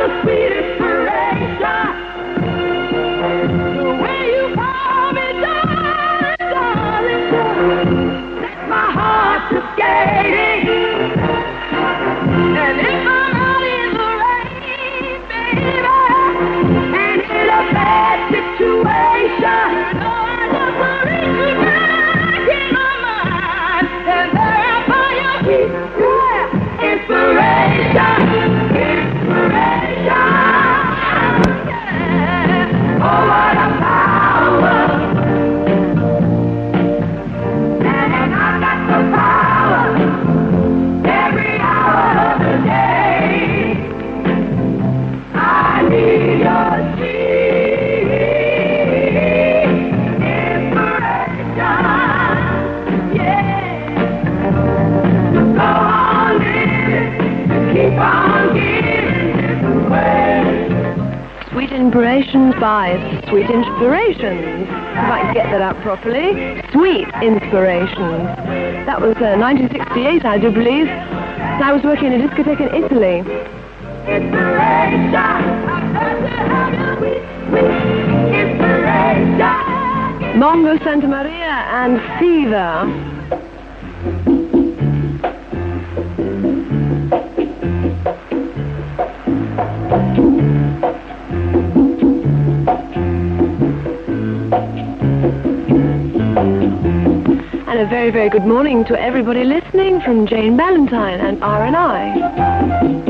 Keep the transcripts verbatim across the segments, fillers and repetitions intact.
Inspirations by Sweet Inspirations. If I can get that out properly. Sweet Inspirations. That was uh, nineteen sixty-eight, I do believe. And I was working in a discotheque in Italy. Mongo Santa Maria and Fever. And a very, very good morning to everybody listening from Jane Ballantyne and R and I.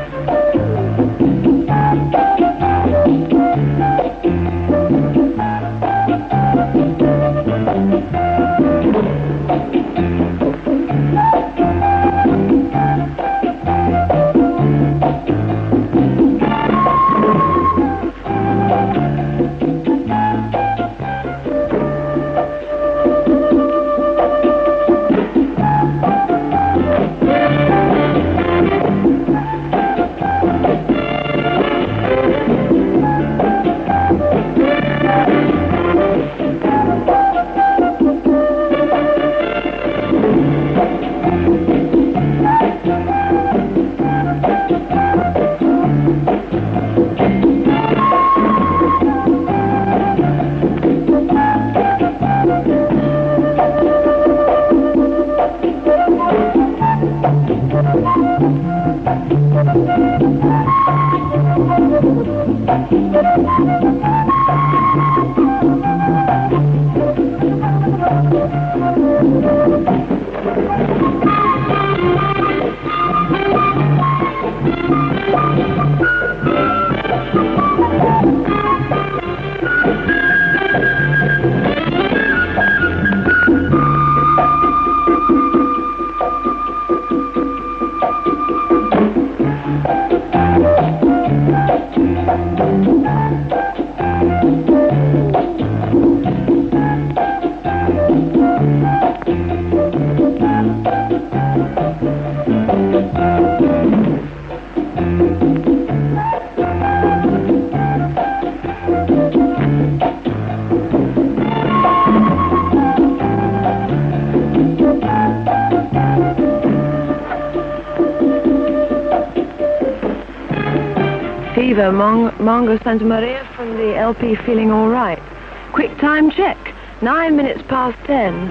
Fever, Mon Mongo Santa Maria from the L P Feeling All Right. Quick time check, nine minutes past ten.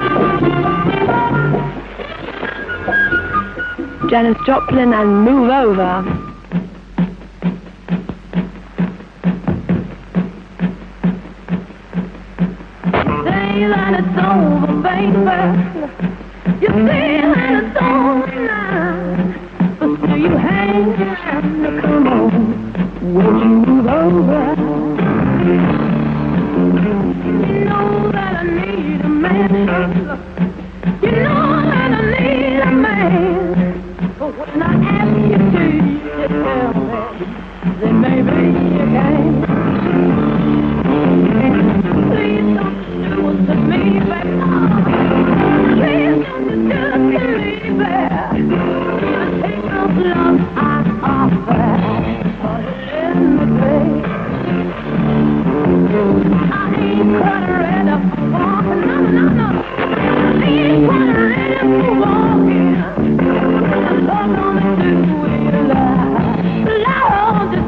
Janis Joplin and Move Over. Say that it's over, baby. You say that it's over now. But still you hang and come on. Won't you move over? You know that I need a man. You know that I need a man. But when I ask you to, you tell me that maybe you can. Please don't do it to me, baby. Please don't do it to me, baby. Take those love I offer. I ain't quite ready for walking, no, no, no. I ain't quite ready for walking. Lord, don't do it, Lord,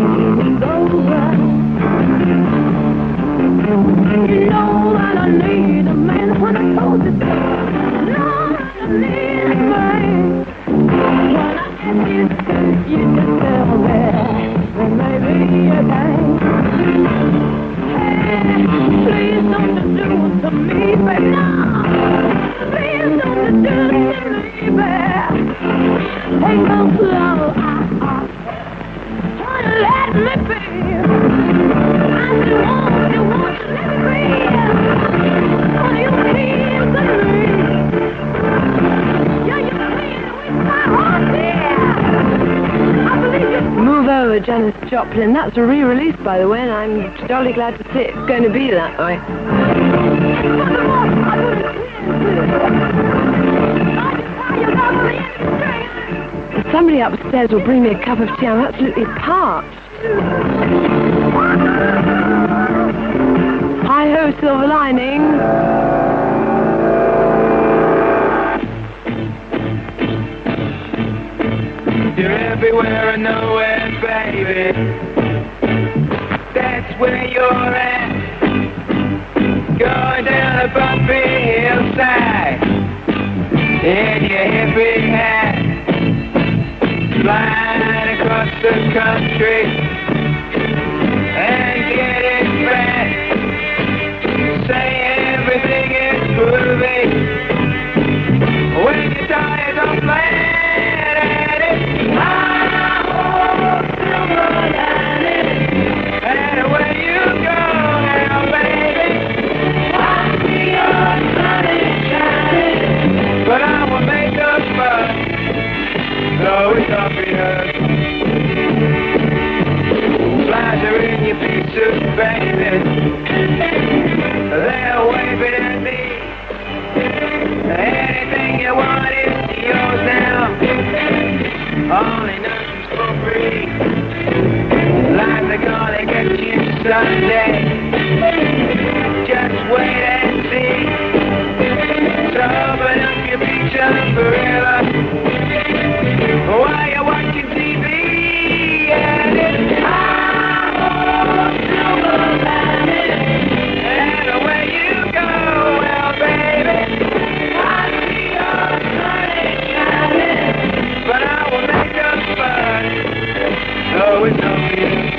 it's over. You know that I need a man when I told you so. You know that I need a man. When I ask you to, you just tell me, well, maybe you can. Hey, please don't you do it to me, baby. No, please don't you do it to me, baby. Take no love, I, I, let me be. I do want you, want to let me be. When you feel to me, yeah, you feel with my heart, dear. I believe you. Move Over, Janis Joplin. That's a re-release, by the way, and I'm jolly glad to see it's going to be that way. Somebody upstairs will bring me a cup of tea. I'm absolutely parched. Hi-ho, Silver Lining. You're everywhere and nowhere, baby. That's where you're at. Going down a bumpy hillside in your hippie hat, flying across the country and getting fat. Say everything is groovy when your tires are flat. And it's my whole silver lining. And where you go now, baby, I see your sun is shining, but I will make a fuss, so it's obvious. Flies are in your pictures, baby. They're waving at me. Anything you want is yours now. Only nothing's for free. Like they're gonna get you someday. Just wait and see. So open up your beach umbrella while you're watching T V. And it's high silver lining. And where you go, well, baby, I see your sun is shining, but I will make a fun, so it's obvious.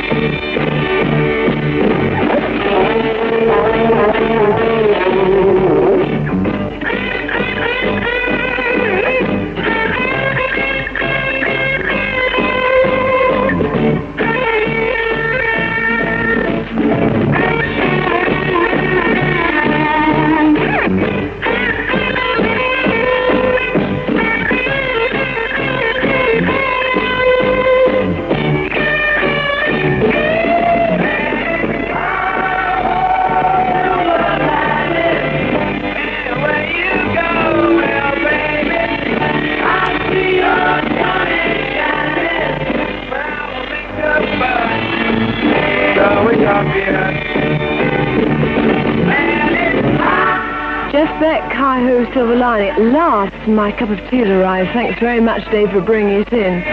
Jeff Beck, Hi-Ho, Silver Lining. At last, my cup of tea has arrived. Thanks very much, Dave, for bringing it in.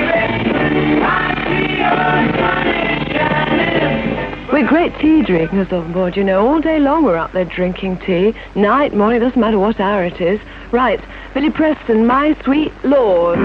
We're great tea drinkers on board, you know. All day long we're up there drinking tea. Night, morning, doesn't matter what hour it is. Right, Billy Preston, My Sweet Lord.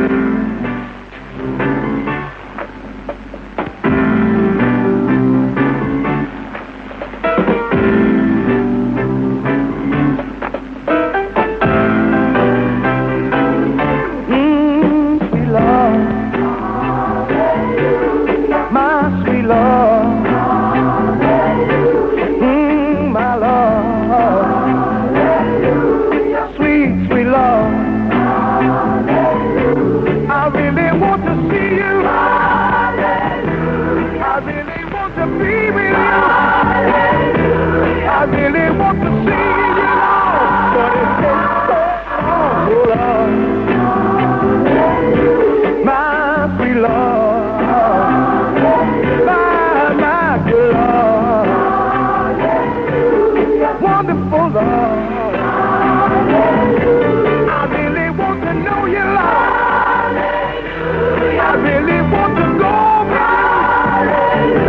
I really want to go back.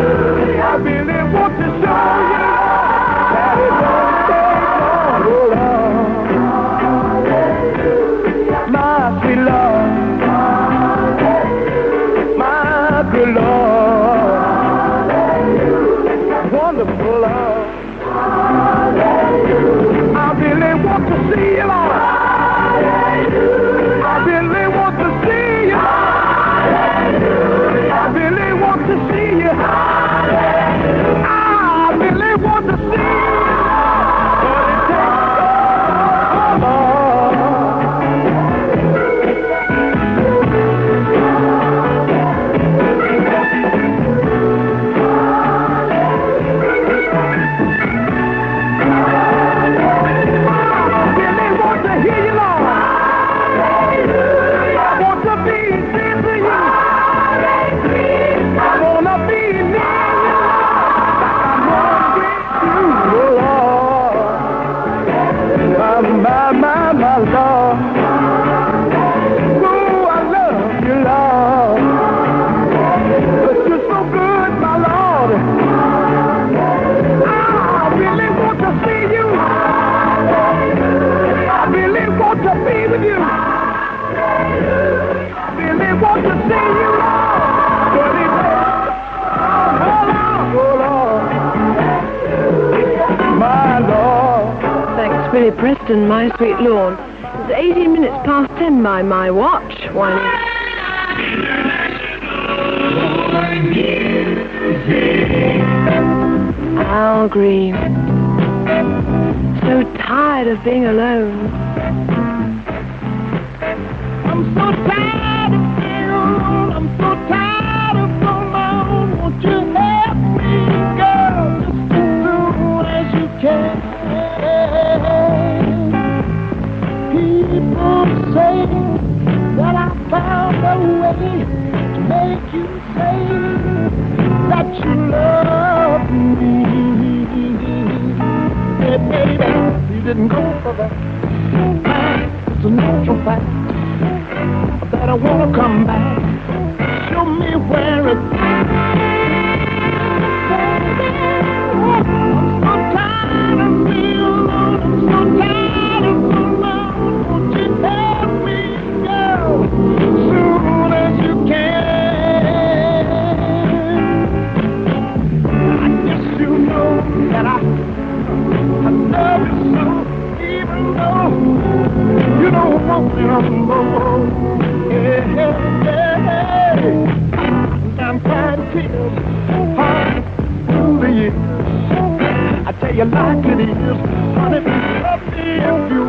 my Lord. Oh, I love you, Lord. But you're so good, my Lord. I really want to see you. I really want to be with you. I really want to see you, Lord. But it, oh, Lord, oh, Lord. My Lord. Thanks, Billy Preston, My Sweet Lord. It's eighteen minutes past ten by my watch. Why Al Green. So tired of being alone. I'm so tired of being alone. I'm so tired of being alone. Won't you help me, girl, just as soon as you can? People say that I found a way to make you say that you love me. Hey, baby, you didn't go for that. It's a natural fact that I want to come back. Show me where it's at. I'm so tired of being alone. I'm so tired of being alone. Won't you help me, girl, as soon as you can? I guess you know that I, I love you so, even though you don't want me no more. Yeah, yeah, yeah. I'm crying tears hard through the years. I tell you like it is, honey, love me if you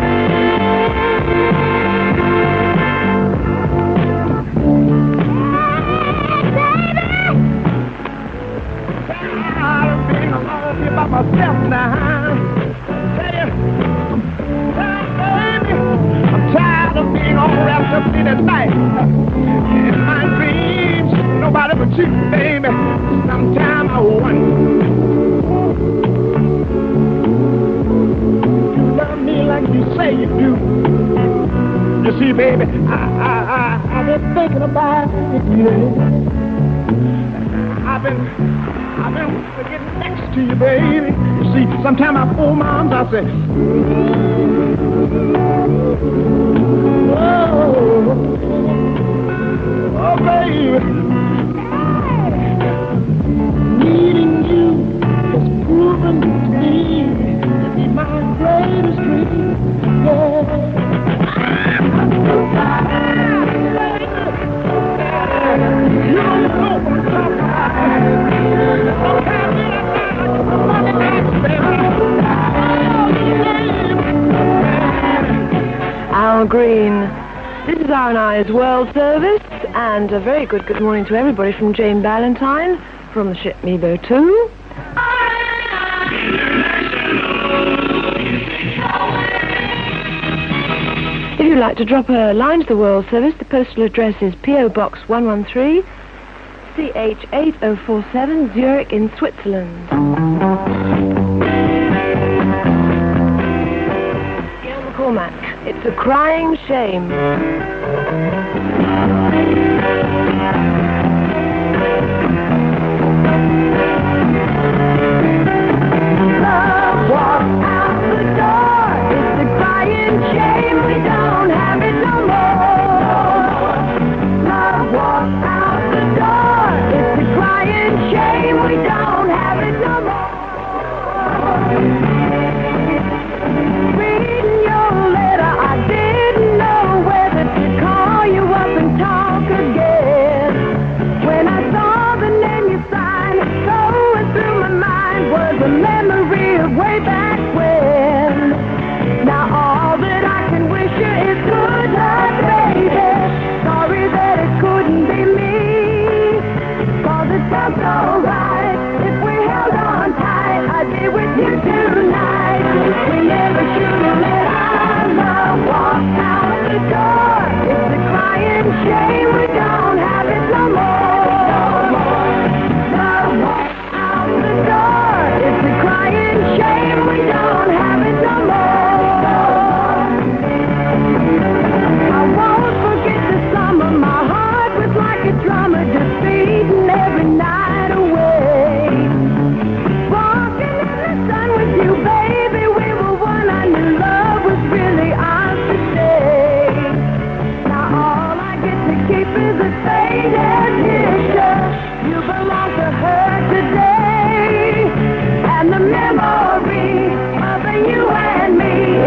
I'm being alone here by myself now. Tell you, baby, I'm tired of being all wrapped up in at night. In my dreams, nobody but you, baby. Sometime I wonder, you love me like you say you do. You see, baby, I, I, I, I've been thinking about it, yeah. I've been, I've been getting next to you, baby. You see, sometimes I pull my arms, I say, oh, oh, baby. Needing you has proven to me to be my greatest dream, yeah. I'm so tired, baby. You don't know what I'm talking about. Al Green. This is R and I's World Service, and a very good good morning to everybody from Jane Ballantyne from the ship Mebo two. If you'd like to drop a line to the World Service, the postal address is P O Box one one three, C H eight oh four seven, Zurich in Switzerland. Gail McCormack, It's a Crying Shame. Love walks out the door. It's a crying shame we don't have it no more. Love walks out the door. It's a crying shame we don't have it no more. Reading your letter, I didn't know whether to call you up and talk again.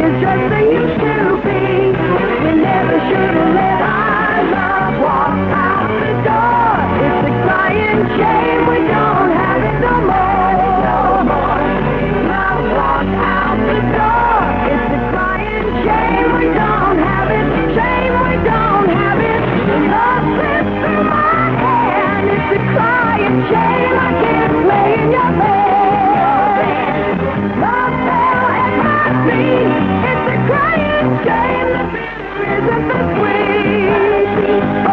is just as used to be. We never should have let our love walk out the door. It's a crying shame we don't have it no more. Love walk out the door. It's a crying shame we don't have it. Shame we don't have it. Love slips through my hand. It's a crying shame I can't play in your bed. Love fell at my feet. It's a crying shame the bitter isn't the sweet. Oh,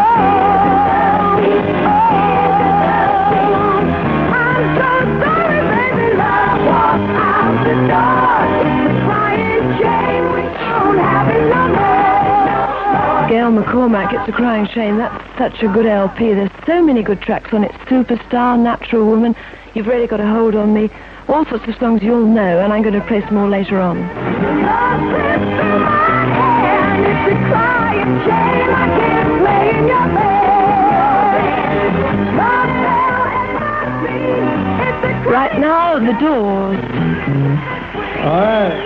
oh, I'm so sorry, baby. Love walk out the door. It's a crying shame we don't have it no more. Gail McCormack, It's a Crying Shame. That's such a good L P. There's so many good tracks on it. Superstar, Natural Woman, You've Really Got a Hold on Me. All sorts of songs you'll know, and I'm going to play some more later on. Love slips through my hand. It's a crying shame I can't play in your bed. Love fell at my feet. It's a crying Right now, The Doors. All right.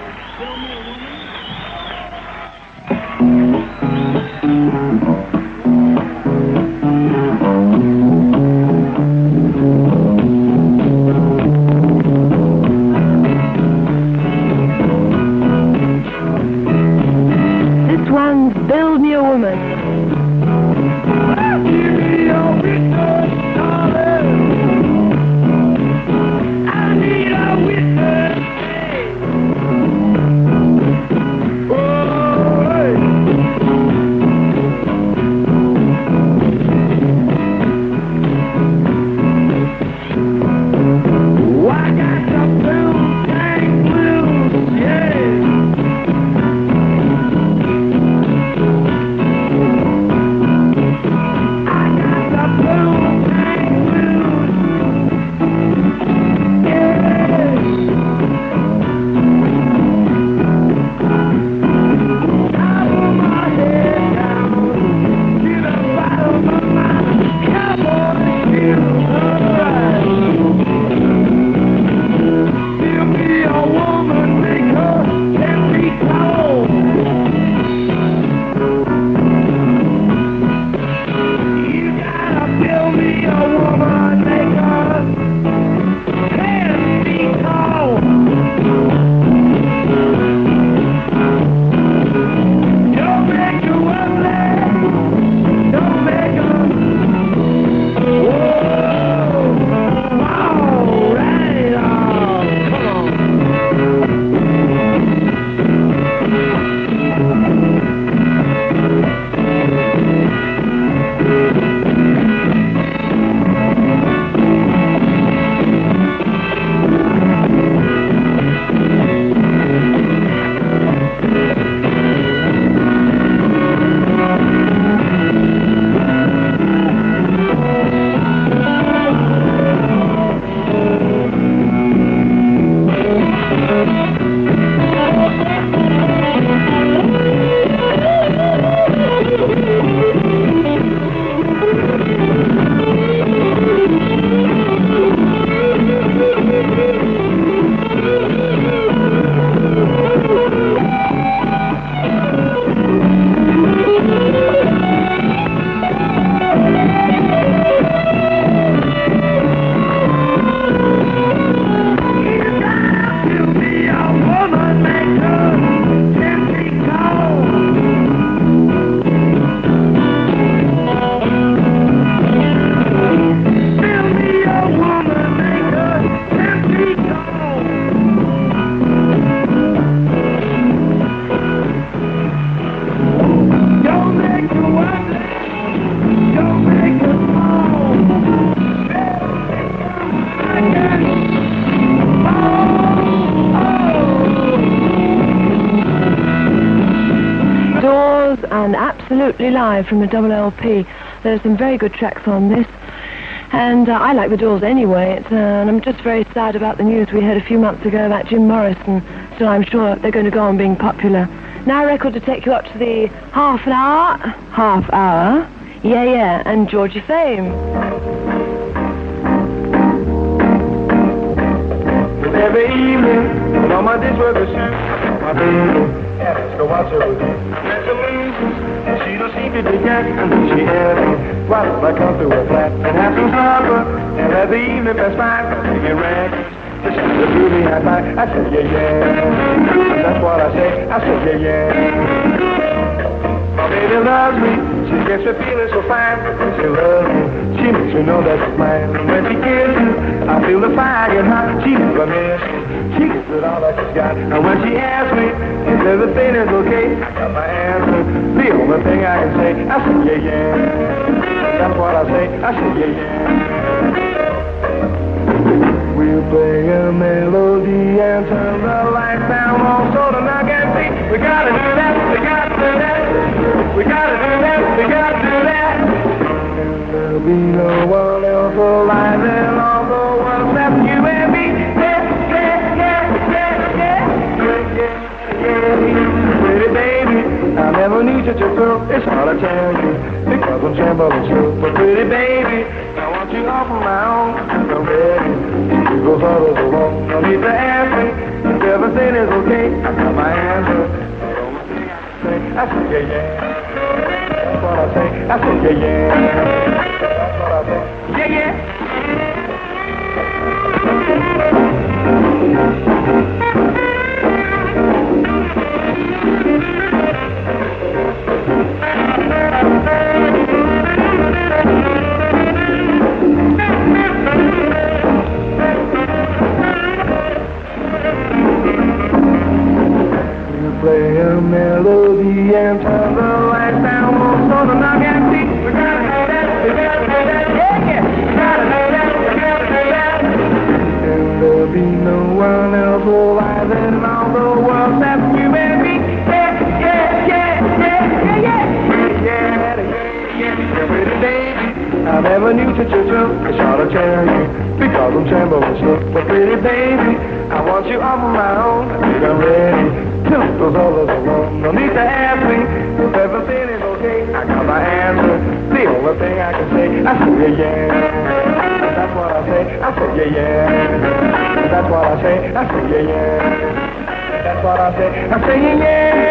This one's Build Me a Woman. And absolutely live from the double L P. There's some very good tracks on this, and uh, I like the Doors anyway. It's, uh, and I'm just very sad about the news we heard a few months ago about Jim Morrison. So I'm sure they're going to go on being popular. Now a record to take you up to the half an hour, half hour, yeah yeah, and Georgie Fame. Every evening, when all my dish was my baby watch her with me. She don't seem to be yet, and then she asked me, why don't I come to her flat and have some supper, and let the evening pass by, singing records. She's a beauty high five. I said, yeah, yeah. That's what I say. I said, yeah, yeah. My baby loves me. She gets me feeling so fine. She loves me. She makes me know that she's mine. And when she kisses, I feel the fire get hot. She never misses. She gives it all that she's got. And when she asks me if everything is okay, I got my answer. The only thing I can say, I said, yeah, yeah. That's what I say. I said, yeah, yeah. We'll play a melody and turn the lights down low so the night can see. We gotta do that, we gotta do that. We gotta do that, we gotta do that. And there'll be no one else alive in all the world except you and me. Yeah, yeah, yeah, yeah, yeah, yeah, yeah, yeah. Pretty baby, I never knew such a girl. It's hard to tell you because I'm trembling so. But pretty baby, I want you all for my own. I'm ready. Goes all over the wall. No need to ask me if everything is okay. I got my answer. The only thing I can say, I said yeah yeah. That's what I say. I said yeah yeah. That's what I say. Yeah yeah. Play a melody and turn the lights down low so the night can see. We gotta do that, we gotta do that, yeah, yeah. We gotta do that, we gotta do that. And there'll be no one else alive in all the world except you and me. Yeah, yeah, yeah, yeah, yeah, yeah, yeah, yeah, yeah. Pretty baby, I never knew such a thrill. It's hard to tell you because I'm trembling so. But pretty baby, I want you all for my own. I think I'm ready. Goes all over the world. No need to ask me if everything is okay. I got my answer. The only thing I can say, I say yeah yeah. That's what I say. I say yeah yeah. That's what I say. I say yeah yeah. That's what I say. I say yeah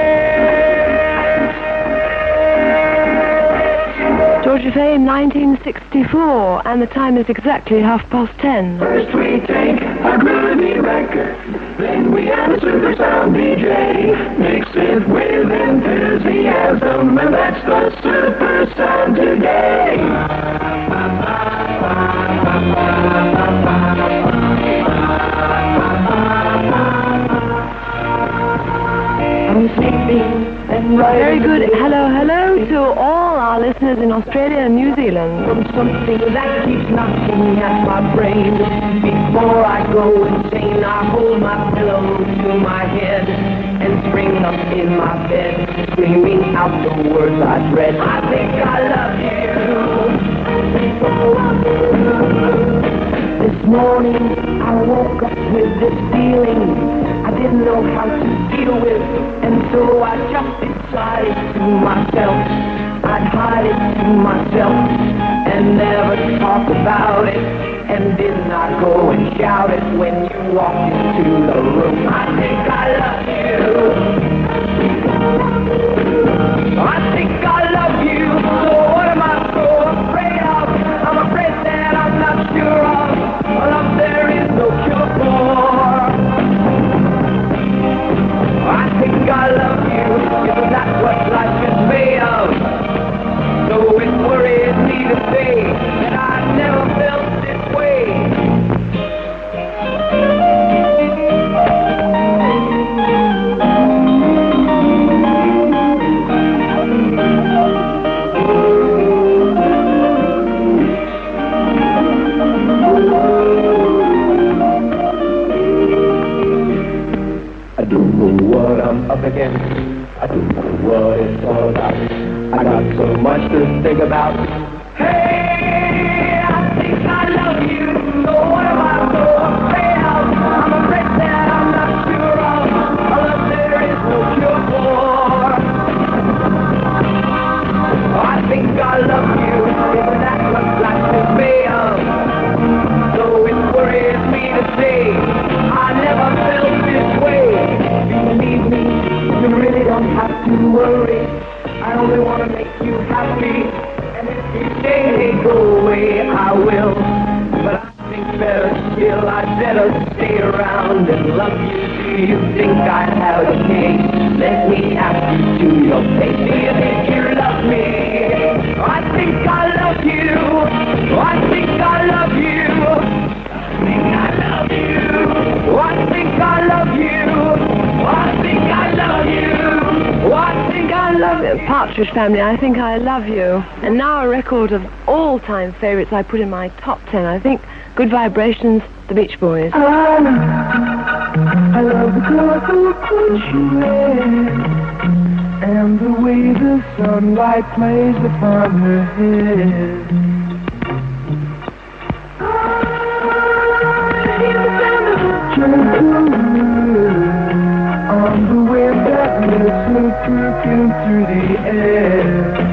yeah. Georgia Fame, nineteen sixty-four, and the time is exactly half past ten. First we take a groovy record, then we add a super sound D J, mix it with enthusiasm, and that's the super sound today. I'm sleeping and Very good. Hello, hello to all our listeners in Australia and New Zealand. from something that keeps knocking at my brain. Before I go insane, I hold my pillow to my head and spring up in my bed, screaming out the words I dread. I think I love you. This morning I woke up with this feeling I didn't know how to deal with, and so I just decided to myself I'd hide it to myself and never talk about it, and did not go and shout it when you walked into the room. I think I love you. I think I love you. So what am I so afraid of? I'm afraid that I'm not sure of a love there is no cure for. I think I love you, because that's what life is made of. So it worries me to say that I never felt this way. I don't know what I'm up against. I don't know what it's all about. I got so much to think about. Hey, I think I love you. So what am I so afraid of? I'm afraid that I'm not sure of a love there is no cure for. I think I love you, because that's what life is made of. So it worries me to say I never felt this way. Believe me, you really don't have to worry. I only want to make you happy. And if you say, hey, go away, I will. But I think better still, I'd better stay around and love you. Do you think I have a case? Let me ask you to your face. Do you think you love me? I think I love you. I think I love you. I think I love you. I think I love you. I think I love you. I think I love you. Partridge Family, I Think I Love You. And now a record of all-time favourites I put in my top ten. I think Good Vibrations, The Beach Boys. I love, I love the colorful clothes you wear, and the way the sunlight plays upon her head. I hear the sound of a gentle wind on the wind that lifts her perfume through the air.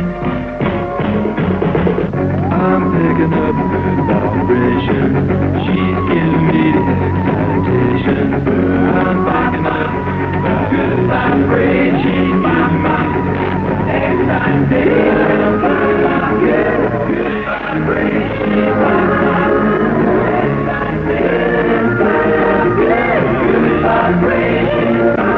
I'm picking up good vibration. She's giving me the excitation. I'm picking up good vibration. My mind excitation. Good, good vibration. Excitation. Good, good vibration.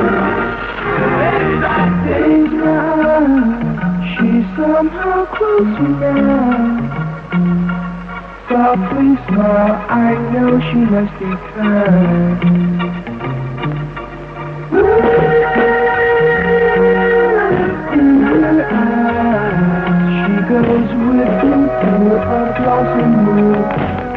Excitation. She's somehow closer now. Softly smile, I know she must be kind. In her eyes, she goes with me through a blossom moon.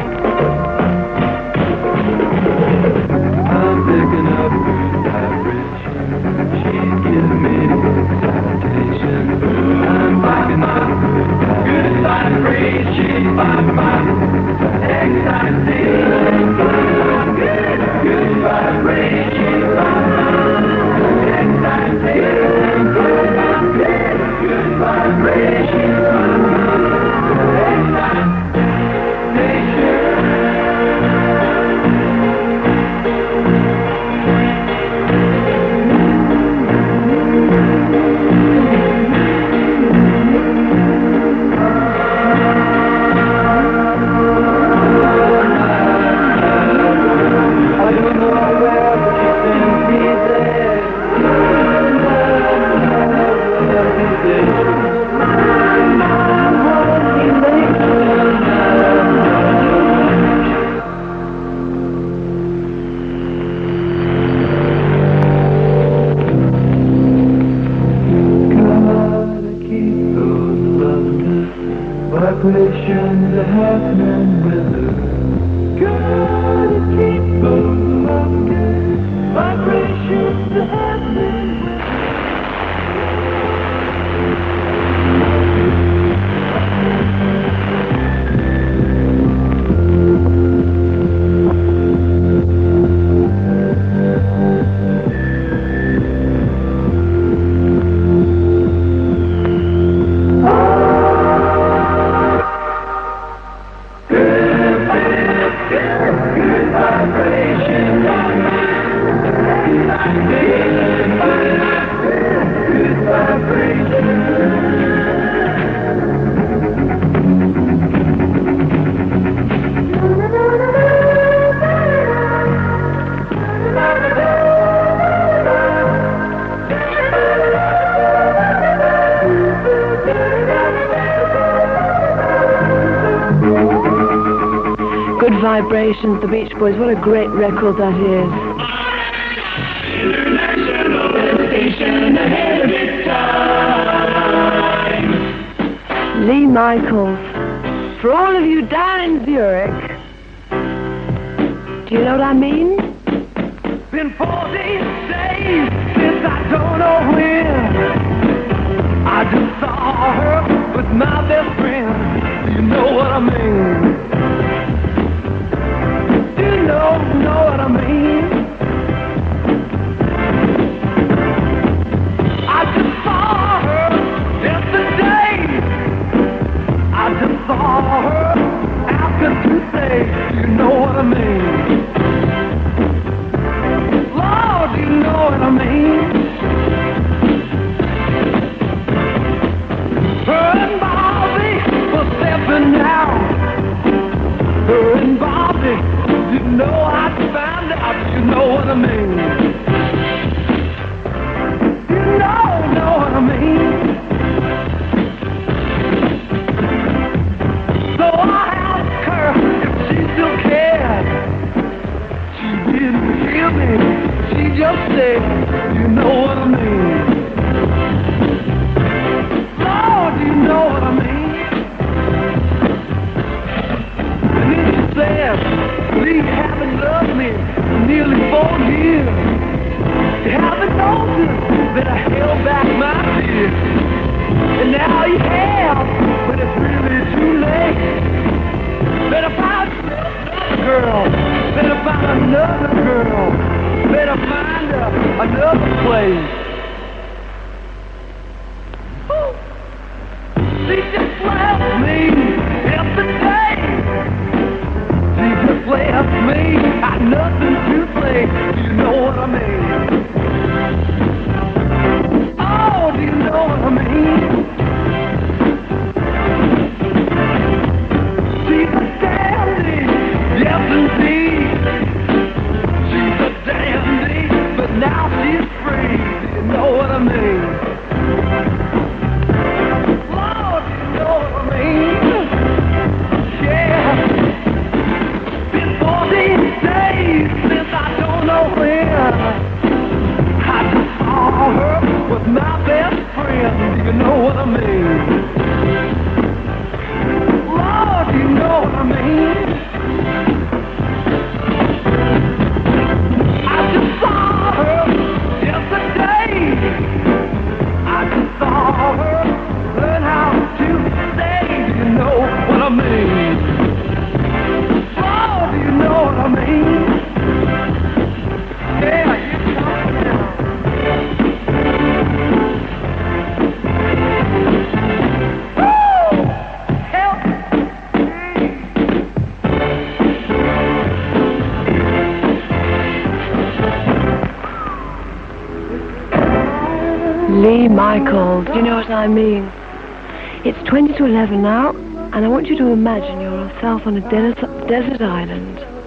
I'm picking up good vibration. She's giving me the excitation. I'm picking up good vibration. My mind excitation. Good, good vibration. Excitation. Good, good vibration. Excitation. Vibrations are happening with her. Gotta keep on loving. Vibrations are happening with her. Good Vibrations, The Beach Boys. What a great record that is. International station ahead of its time. Lee Michaels. For all of you down in Zurich, do you know what I mean? Been forty days since I don't know when I just saw her with my best friend. Do you know what I mean? Do you know, know what I mean? I just saw her yesterday. I just saw her after Tuesday. Do you know what I mean? Lord, do you know what I mean? mean? She just left me yesterday. She just left me, had nothing to say. Do you know what I mean? Oh, do you know what I mean? She's a dandy, yes indeed. She's a dandy, but now she's free. Do you know what I mean? Lord, do you know what I mean? Yeah. Been fourteen days since I don't know when I just saw her with my best friend. Do you know what I mean? Lord, do you know what I mean? I just saw her yesterday. I just saw her learn how to stay. Do you know what I mean? Oh, do you know what I mean? Yeah, you come down. Woo! Help Lee Michaels, do you know what I mean? It's twenty to eleven now, and I want you to imagine yourself on a desert, desert island.